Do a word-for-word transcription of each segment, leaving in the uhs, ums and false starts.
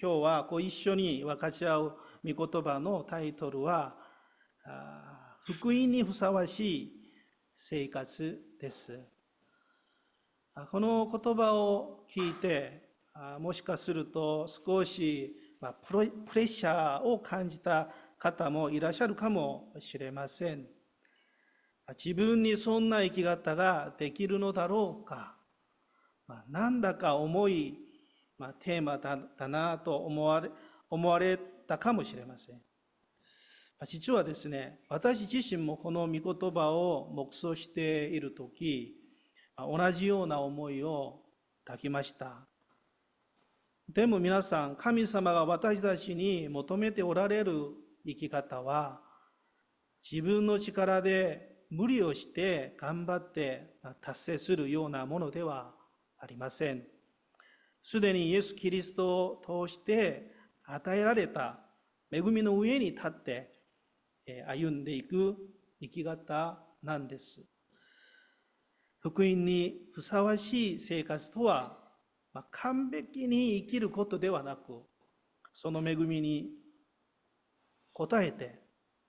今日はご一緒に分かち合う御言葉のタイトルは、福音にふさわしい生活です。この言葉を聞いて、もしかすると少しプレッシャーを感じた方もいらっしゃるかもしれません。自分にそんな生き方ができるのだろうか。なんだか重いテーマだなと思われ、思われたかもしれません。実はですね、私自身もこの御言葉を黙想しているとき、同じような思いを抱きました。でも皆さん、神様が私たちに求めておられる生き方は、自分の力で無理をして頑張って達成するようなものではありません。すでにイエス・キリストを通して与えられた恵みの上に立って歩んでいく生き方なんです。福音にふさわしい生活とは、まあ、完璧に生きることではなく、その恵みに応えて、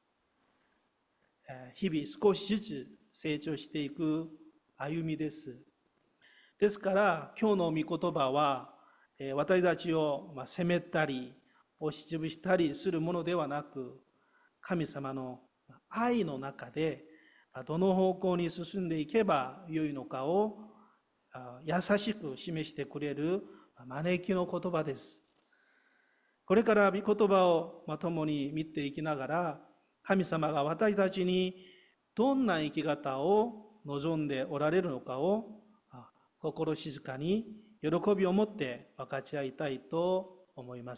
日々少しずつ成長していく歩みです。ですから、今日の御言葉は、私たちを責めたり、押しつぶしたりするものではなく、神様の愛の中で、どの方向に進んでいけばよいのかを優しく示してくれる招きの言葉です。これから御言葉を共に見ていきながら、神様が私たちにどんな生き方を望んでおられるのかを心静かに喜びを持って分かち合いたいと思います。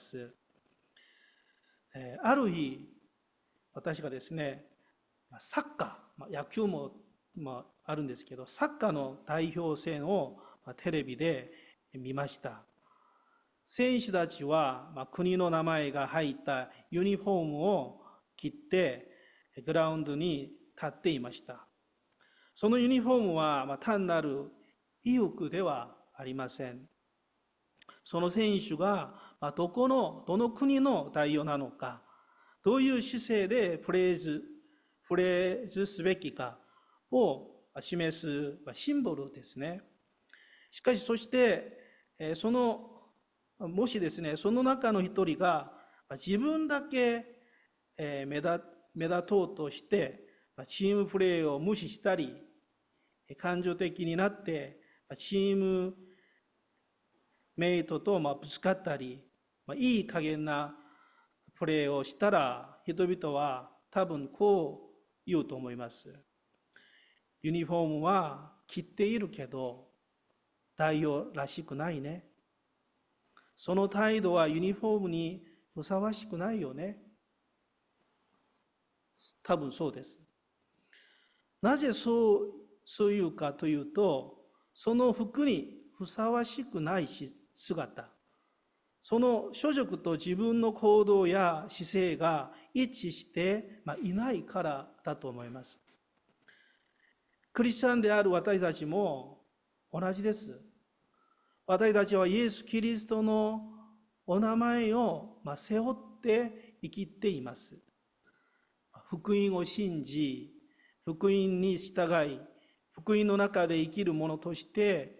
ある日、私がですね、サッカー、野球もあるんですけど、サッカーの代表戦をテレビで見ました。選手たちは国の名前が入ったユニフォームを着てグラウンドに立っていました。そのユニフォームは単なる衣服ではありません。その選手がどこの、どの国の代表なのか、どういう姿勢でプレーズ、プレーズすべきかを示すシンボルですね。しかし、そして、その、もしですね、その中の一人が自分だけ目立、目立とうとして、チームプレーを無視したり、感情的になって、チームメイトとぶつかったり、いい加減なプレーをしたら、人々は多分こう言うと思います。ユニフォームは着ているけど、代表らしくないね。その態度はユニフォームにふさわしくないよね。多分そうです。なぜそう、そういうかというと、その服にふさわしくない姿、その所属と自分の行動や姿勢が一致していないからだと思います。クリスチャンである私たちも同じです。私たちはイエス・キリストのお名前を背負って生きています。福音を信じ、福音に従い、福音の中で生きる者として、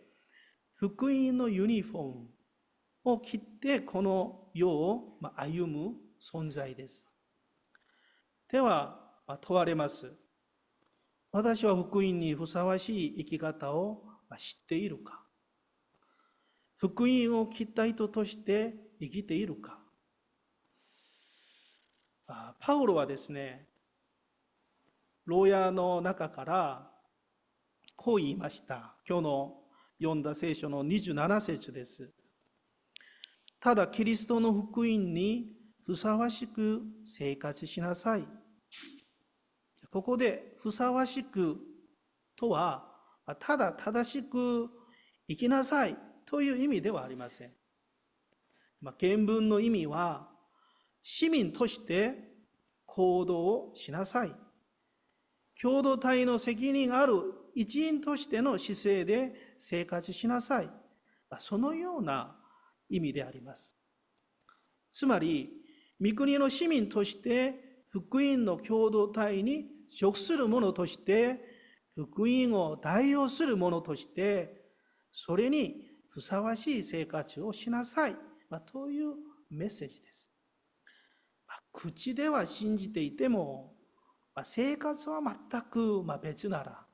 福音のユニフォームを着てこの世を歩む存在です。では問われます。私は福音にふさわしい生き方を知っているか？福音を着た人として生きているか？パウロはですね、牢屋の中からこう言いました。今日の読んだ聖書のにじゅうなな節です。ただキリストの福音にふさわしく生活しなさい。ここでふさわしくとは、ただ正しく生きなさいという意味ではありません。まあ、原文の意味は、市民として行動をしなさい。共同体の責任がある一員としての姿勢で生活しなさい。まあ、そのような意味であります。 つまり、御国の市民として、福音の共同体に属する者として、福音を代表する者として、それにふさわしい生活をしなさい、まあ、というメッセージです。まあ、口では信じていても、まあ、生活は全くまあ別なら、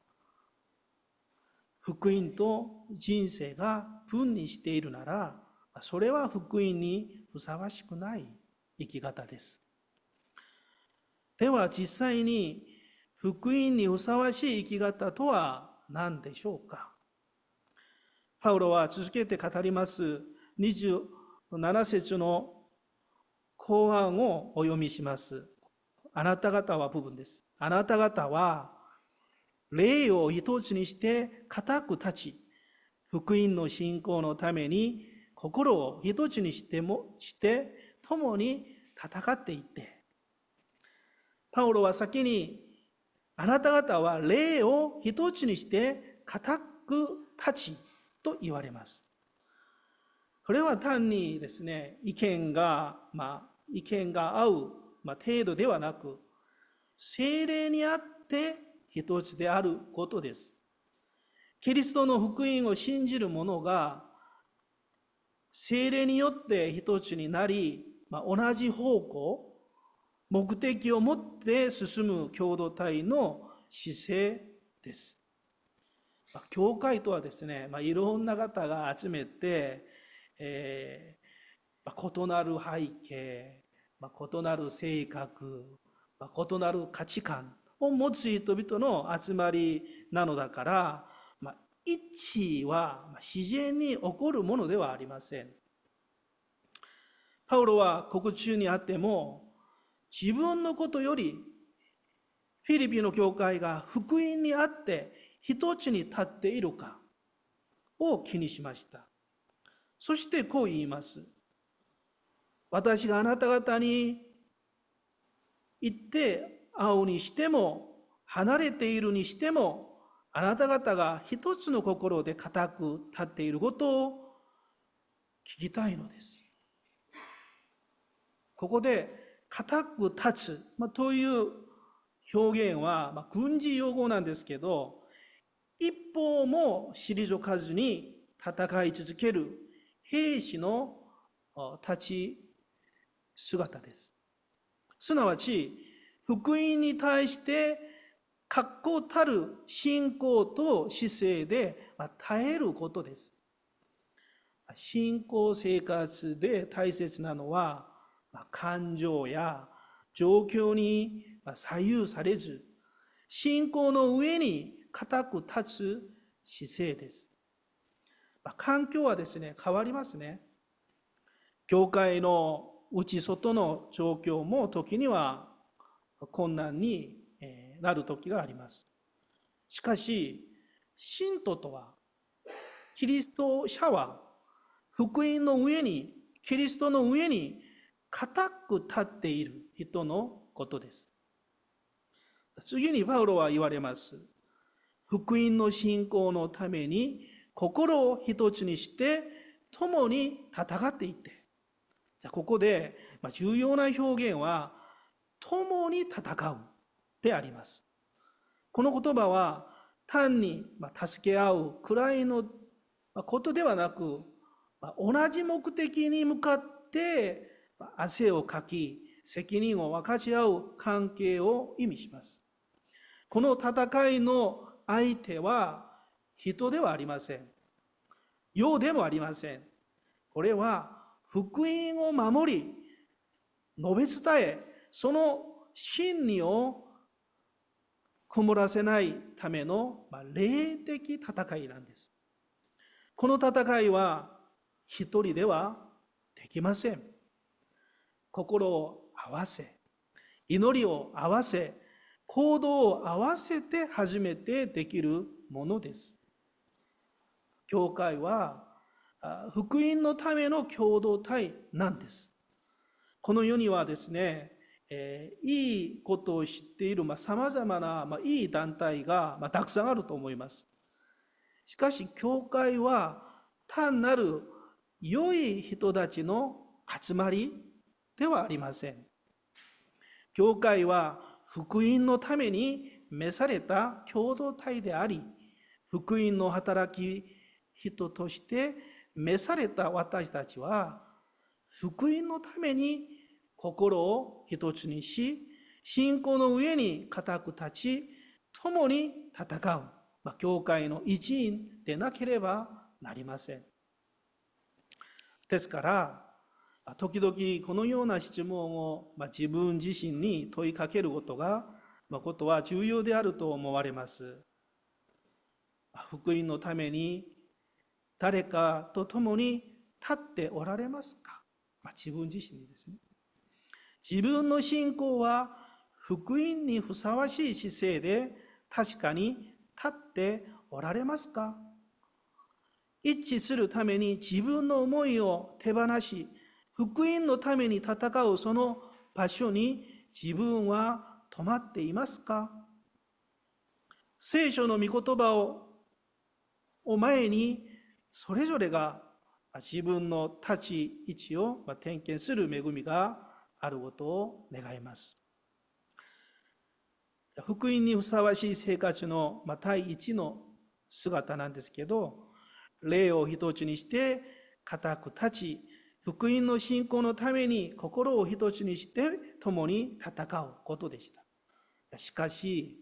福音と人生が分離しているなら、それは福音にふさわしくない生き方です。では実際に福音にふさわしい生き方とは何でしょうか。パウロは続けて語りますにじゅうなな節の後半をお読みします。あなた方は部分です。あなた方は霊を一つにして固く立ち、福音の信仰のために心を一つにしてもして共に戦っていって、パウロは先にあなた方は霊を一つにして固く立ちと言われます。これは単にですね、意見が、まあ、意見が合う、まあ、程度ではなく、聖霊にあって一つであることです。キリストの福音を信じる者が、聖霊によって一つになり、まあ、同じ方向、目的を持って進む共同体の姿勢です。まあ、教会とはですね、まあ、いろんな方が集めて、えーまあ、異なる背景、まあ、異なる性格、まあ、異なる価値観を持つ人々の集まりなのだから、まあ、一致は自然に起こるものではありません。パウロは国中にあっても、自分のことよりフィリピンの教会が福音にあって一つに立っているかを気にしました。そしてこう言います。私があなた方に言って会うにしても、離れているにしても、あなた方が一つの心で固く立っていることを聞きたいのです。ここで固く立つ、まあ、という表現は、まあ、軍事用語なんですけど、一方も退かずに戦い続ける兵士の立ち姿です。すなわち、福音に対して確固たる信仰と姿勢で耐えることです。信仰生活で大切なのは、感情や状況に左右されず、信仰の上に固く立つ姿勢です。環境はですね、変わりますね。教会の内外の状況も時には困難になる時があります。しかし、信徒とは、キリスト者は、福音の上に、キリストの上に固く立っている人のことです。次にパウロは言われます。福音の信仰のために心を一つにして共に戦っていって。じゃあここで重要な表現は共に戦うであります。この言葉は単に助け合うくらいのことではなく、同じ目的に向かって汗をかき責任を分かち合う関係を意味します。この戦いの相手は人ではありません。世でもありません。これは福音を守り、述べ伝え、その真理を曇らせないための霊的戦いなんです。この戦いは一人ではできません。心を合わせ、祈りを合わせ、行動を合わせて初めてできるものです。教会は福音のための共同体なんです。この世にはですね、えー、いいことを知っているさまざ、まな、まあ、いい団体が、まあ、たくさんあると思います。しかし教会は単なる良い人たちの集まりではありません。教会は福音のために召された共同体であり、福音の働き人として召された私たちは、福音のために心を一つにし、信仰の上に固く立ち、共に戦う、まあ、教会の一員でなければなりません。ですから、時々このような質問を、まあ、自分自身に問いかけることが、まあ、ことは重要であると思われます。福音のために誰かと共に立っておられますか？まあ、自分自身にですね。自分の信仰は福音にふさわしい姿勢で確かに立っておられますか？一致するために自分の思いを手放し、福音のために戦うその場所に自分は止まっていますか？聖書の御言葉をを前に、それぞれが自分の立ち位置を点検する恵みがあることを願います。福音にふさわしい生活の第一の姿なんですけど、霊を一つにして固く立ち、福音の信仰のために心を一つにして共に戦うことでした。しかし、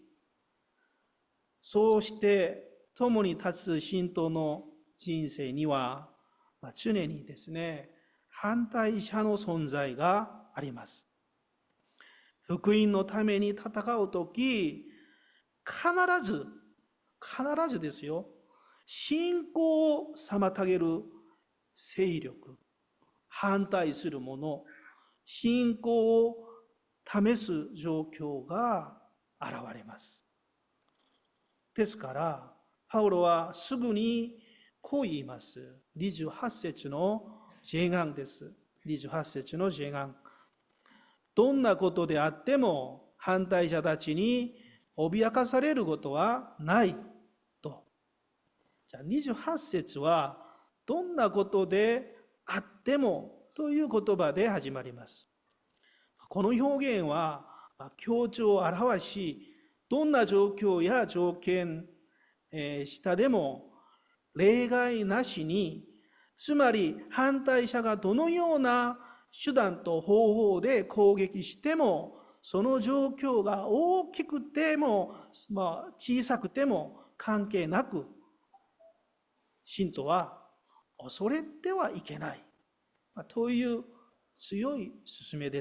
そうして共に立つ信徒の人生には、常にですね、反対者の存在があります。福音のために戦うとき、必ず、必ずですよ、信仰を妨げる勢力、反対するもの、信仰を試す状況が現れます。ですから、パウロはすぐにこう言います。にじゅうはち節の前半です。にじゅうはち節の前半。どんなことであっても反対者たちに脅かされることはないと。じゃあにじゅうはち節はどんなことであってもという言葉で始まります。この表現は強調を表し、どんな状況や条件下でも例外なしに、つまり反対者がどのような手段と方法で攻撃しても、その状況が大きくても、まあ、小さくても関係なく、信徒は恐れてはいけない、まあ、という強い勧めです。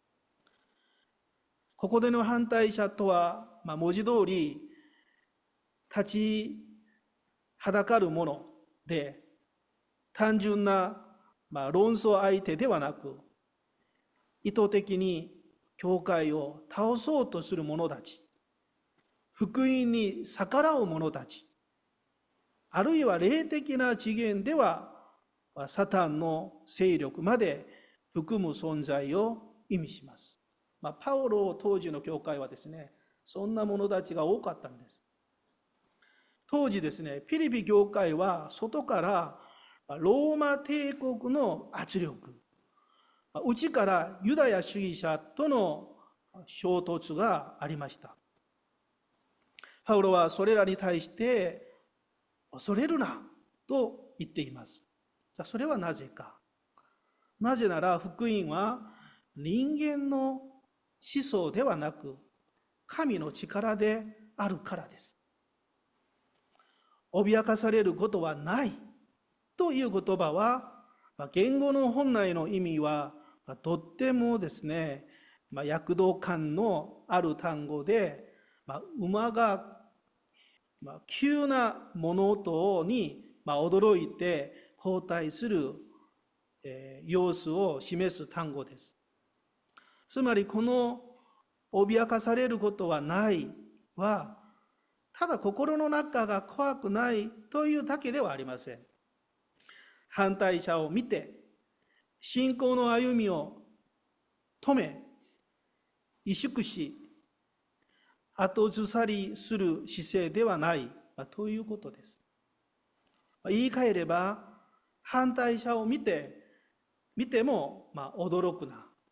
ここでの反対者とは、まあ、文字通り立ちはだかるもので、単純な、まあ、論争相手ではなく、意図的に教会を倒そうとする者たち、福音に逆らう者たち、あるいは霊的な次元ではサタンの勢力まで含む存在を意味します。まあ、パウロ当時の教会はですね、そんな者たちが多かったんです。当時ですね、フィリピ教会は外からローマ帝国の圧力、内からユダヤ主義者との衝突がありました。パウロはそれらに対して恐れるなと言っています。それはなぜか。なぜなら福音は人間の思想ではなく神の力であるからです。脅かされることはないという言葉は、言語の本来の意味はとってもですね、躍動感のある単語で、馬が急な物音に驚いて後退する様子を示す単語です。つまりこの脅かされることはないは、ただ心の中が怖くないというだけではありません。反対者を見て、信仰の歩みを止め、萎縮し、後ずさりする姿勢ではないということです。言い換えれば、反対者を見て、見てもまあ驚くな、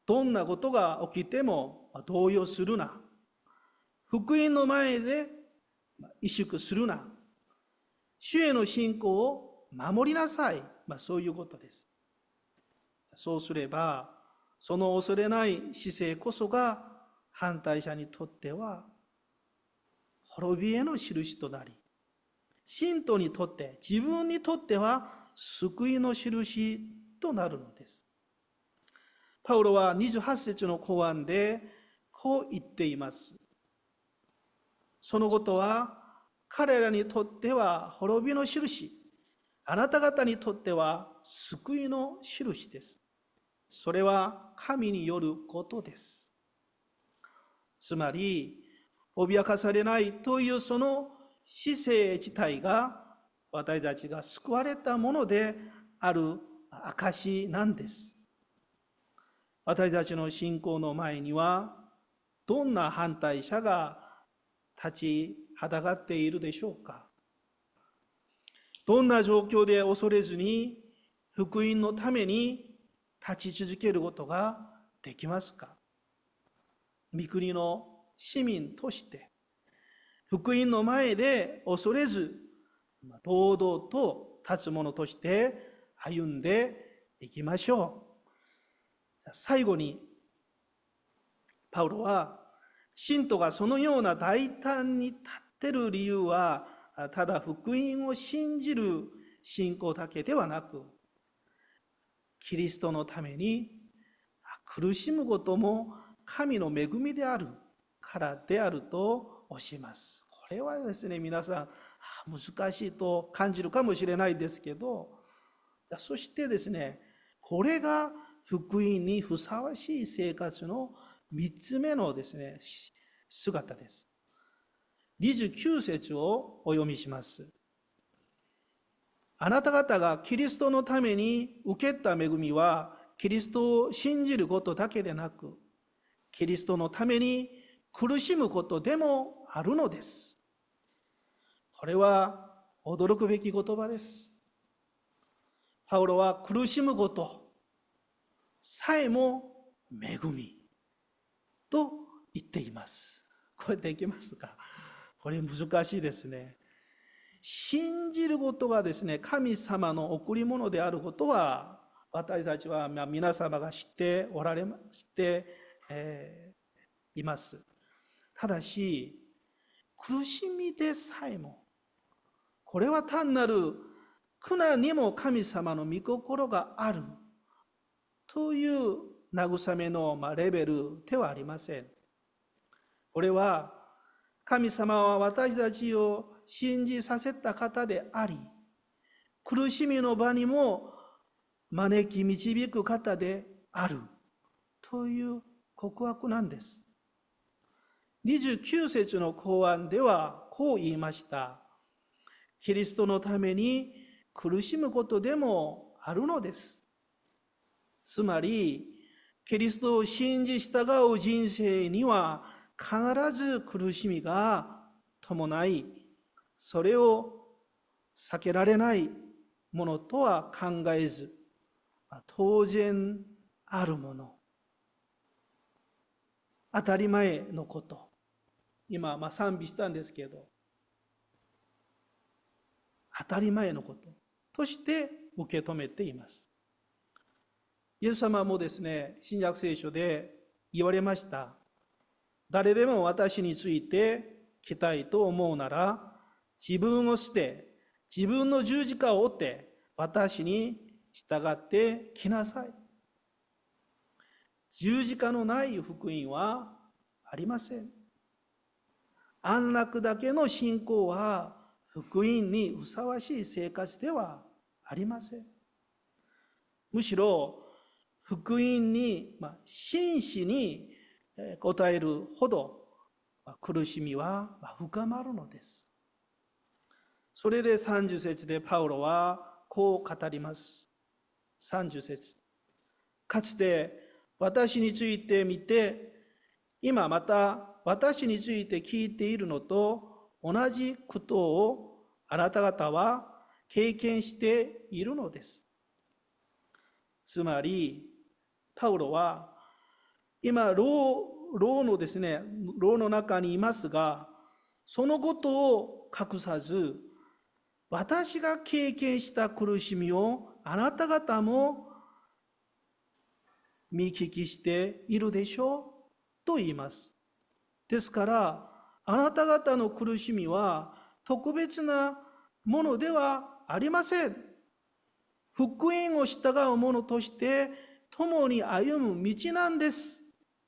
どんなことが起きても動揺するな。福音の前で萎縮するな。主への信仰を守りなさい。まあ、そういうことです。そうすれば、その恐れない姿勢こそが反対者にとっては滅びへの印となり、信徒にとって、自分にとっては救いの印となるのです。パウロはにじゅうはち節の後半でこう言っています。そのことは彼らにとっては滅びの印、あなた方にとっては救いの印です。それは神によることです。つまり、脅かされないというその姿勢自体が私たちが救われたものである証なんです。私たちの信仰の前にはどんな反対者が立ちはだかっているでしょうか。どんな状況で恐れずに福音のために立ち続けることができますか。御国の市民として福音の前で恐れず堂々と立つ者として歩んでいきましょう。最後にパウロは信徒がそのような大胆に立っている理由はただ福音を信じる信仰だけではなく、キリストのために苦しむことも神の恵みであるからであると教えます。これはですね、皆さん難しいと感じるかもしれないですけど、そしてですね、これが福音にふさわしい生活の三つ目のですね、姿です。にじゅうきゅう節をお読みします。あなた方がキリストのために受けた恵みは、キリストを信じることだけでなく、キリストのために苦しむことでもあるのです。これは驚くべき言葉です。パウロは苦しむことさえも恵みと言っています。これできますか？これ難しいですね。信じることがですね、神様の贈り物であることは、私たちは皆様が知っておられ、知って、えー、います。ただし、苦しみでさえも、これは単なる苦難にも神様の御心があるという慰めのレベルではありません。これは神様は私たちを信じさせた方であり、苦しみの場にも招き導く方であるという告白なんです。にじゅうきゅう節の後半ではこう言いました。キリストのために苦しむことでもあるのです。つまり、キリストを信じ従う人生には必ず苦しみが伴い、それを避けられないものとは考えず、当然あるもの、当たり前のこと、今、まあ、賛美したんですけど、当たり前のこととして受け止めています。イエス様もですね、新約聖書で言われました。誰でも私について来たいと思うなら、自分を捨て、自分の十字架を追って私に従って来なさい。十字架のない福音はありません。安楽だけの信仰は福音にふさわしい生活ではありません。むしろ福音に真摯に応えるほど苦しみは深まるのです。それでさんじゅう節でパウロはこう語ります。さんじゅう節。かつて私について見て、今また私について聞いているのと同じことをあなた方は経験しているのです。つまり、パウロは今、牢、牢のですね、牢の中にいますが、そのことを隠さず、私が経験した苦しみをあなた方も見聞きしているでしょうと言います。ですから、あなた方の苦しみは特別なものではありません。福音を従う者として共に歩む道なんです。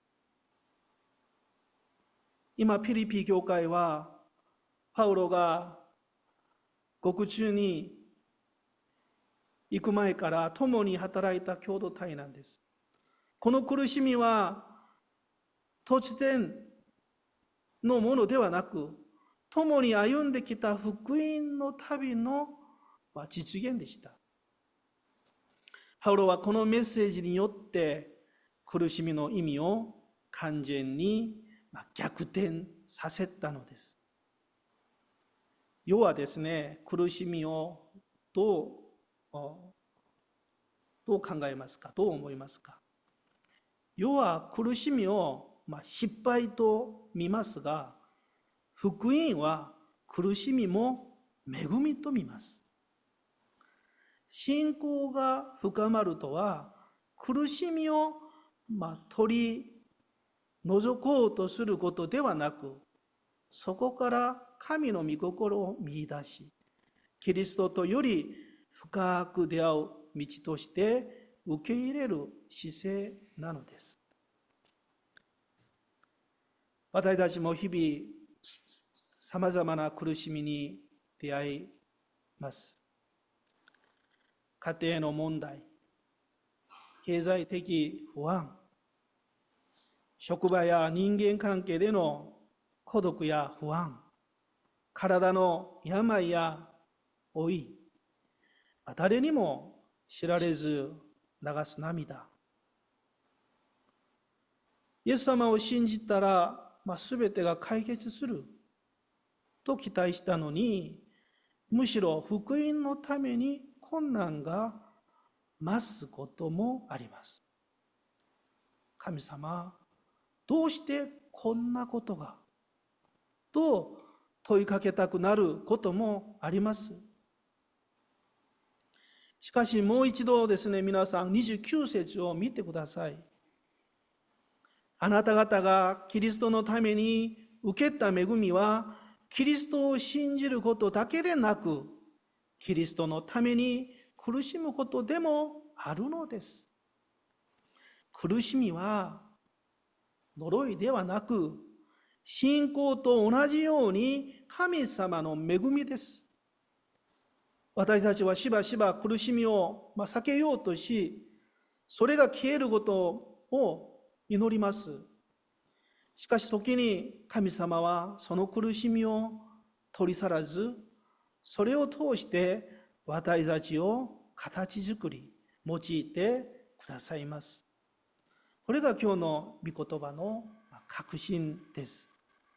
今、ピリピ教会は、パウロが獄中に行く前から共に働いた共同体なんです。この苦しみは突然のものではなく、共に歩んできた福音の旅の実現でした。パウロはこのメッセージによって苦しみの意味を完全に逆転させたのです。世はですね、苦しみをどう、どう考えますか、どう思いますか。世は苦しみを失敗と見ますが、福音は苦しみも恵みと見ます。信仰が深まるとは、苦しみをまあ取り除こうとすることではなく、そこから神の御心を見出し、キリストとより深く出会う道として受け入れる姿勢なのです。私たちも日々、さまざまな苦しみに出会います。家庭の問題、経済的不安、職場や人間関係での孤独や不安、体の病や老い、誰にも知られず流す涙。イエス様を信じたら、まあ、全てが解決すると期待したのに、むしろ福音のために困難が増すこともあります。神様、どうしてこんなことがと問いかけたくなることもあります。しかしもう一度ですね、皆さんにじゅうきゅう節を見てください。あなた方がキリストのために受けた恵みは、キリストを信じることだけでなく、キリストのために苦しむことでもあるのです。苦しみは呪いではなく、信仰と同じように神様の恵みです。私たちはしばしば苦しみを避けようとし、それが消えることを祈ります。しかし時に神様はその苦しみを取り去らず、それを通して私たちを形作り、用いてくださいます。これが今日の御言葉の確信です。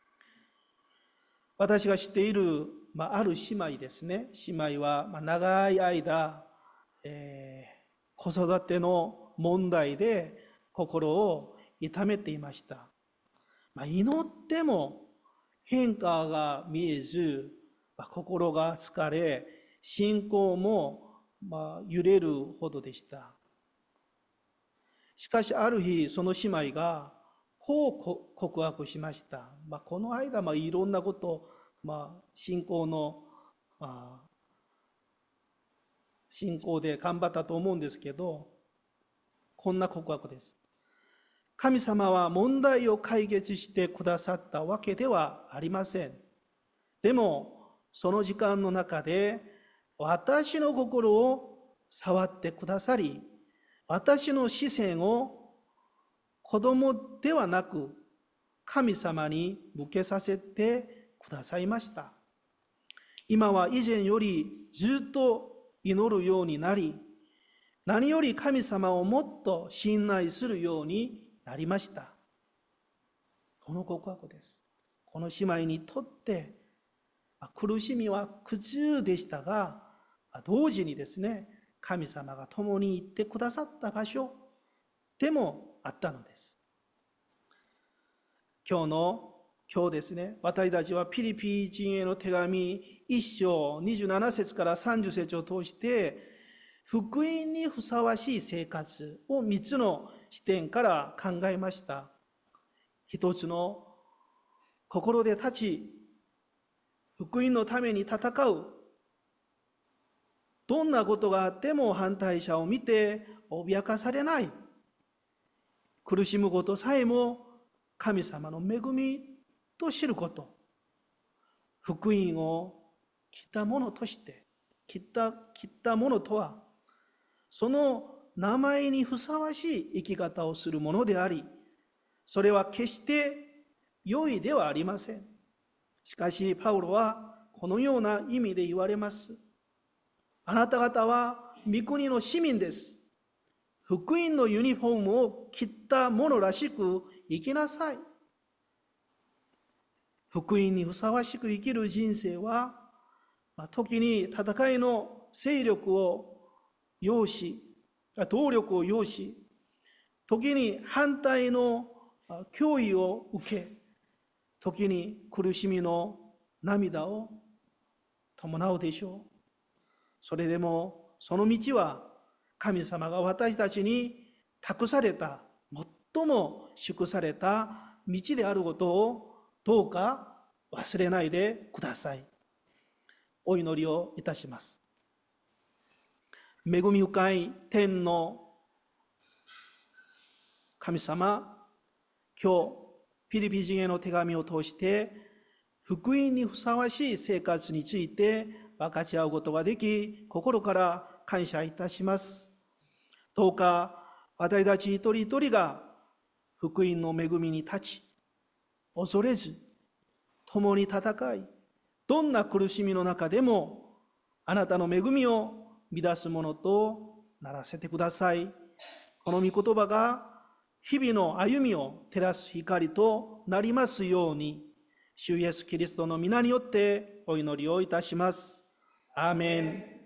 私が知っている、まあ、ある姉妹ですね。姉妹は、まあ、長い間、えー、子育ての問題で心を痛めていました。まあ、祈っても変化が見えず、まあ、心が疲れ、信仰も、まあ、揺れるほどでした。しかしある日、その姉妹がこう告白しました。まあ、この間、まあ、いろんなこと、まあ、信仰の、まあ、信仰で頑張ったと思うんですけど、こんな告白です。神様は問題を解決してくださったわけではありません。でも、その時間の中で、私の心を触ってくださり、私の視線を子供ではなく神様に向けさせてくださいました。今は以前よりずっと祈るようになり、何より神様をもっと信頼するようになりました。この告白です。この姉妹にとって苦しみは苦痛でしたが、同時にですね、神様が共に行ってくださった場所でもあったのです。 今日の今日ですね、私たちはピリピ人への手紙いっ章にじゅうなな節からさんじゅう節を通して、福音にふさわしい生活をみっつの視点から考えました。一つの心で立ち、福音のために戦う。どんなことがあっても反対者を見て脅かされない。苦しむことさえも神様の恵みと知ること。福音を切ったものとして、切った、切ったものとは、その名前にふさわしい生き方をするものであり、それは決して良いではありません。しかし、パウロはこのような意味で言われます。あなた方は御国の市民です。福音のユニフォームを着たものらしく生きなさい。福音にふさわしく生きる人生は、時に戦いの勢力を要し、動力を要し、時に反対の脅威を受け、時に苦しみの涙を伴うでしょう。それでもその道は神様が私たちに託された、最も祝された道であることをどうか忘れないでください。お祈りをいたします。恵み深い天の神様、今日ピリピ人への手紙を通して福音にふさわしい生活について分かち合うことができ、心から感謝いたします。どうか私たち一人一人が福音の恵みに立ち、恐れず共に戦い、どんな苦しみの中でもあなたの恵みを乱すものとならせてください。この御言葉が日々の歩みを照らす光となりますように、主イエスキリストの皆によってお祈りをいたします。アーメン。